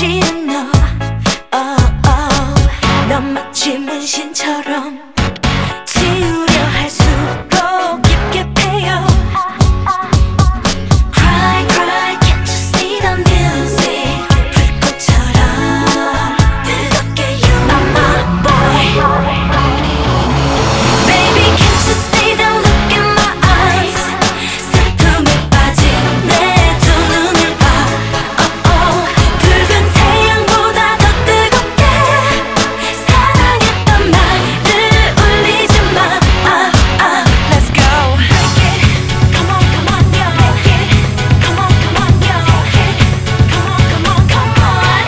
지는 너 넌 마치 문신처럼 지우려 할수록 깊게 패여 Cry cry can't you see the music 불꽃처럼 뜨겁게 You are my boy Baby can't you see the look in my eyes 슬픔에 빠진 내 두 눈을 봐 붉은 태양보다 더 뜨겁게 사랑했던 말을 울리지 마 Let's go Break it Come on come on yo Break it Come on come on yo Take it Come on come on come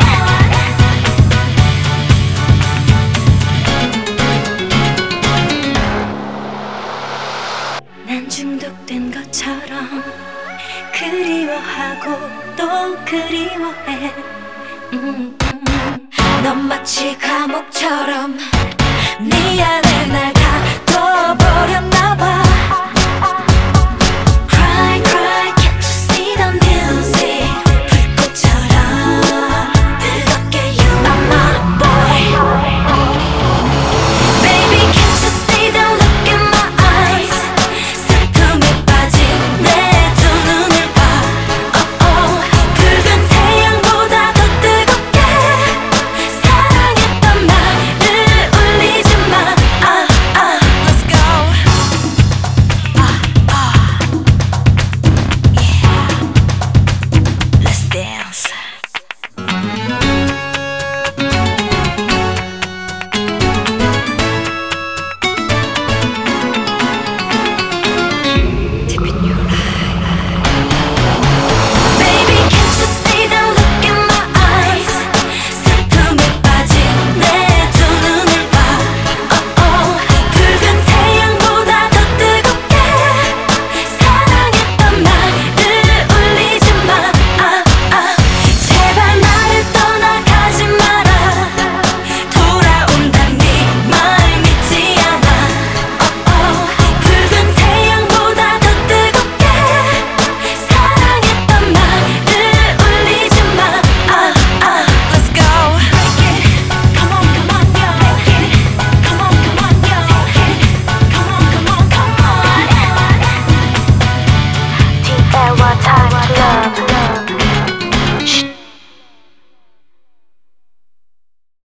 on 난 중독된 것처럼 그리워하고 또 그리워해 넌 마치 감옥처럼 네 안에 날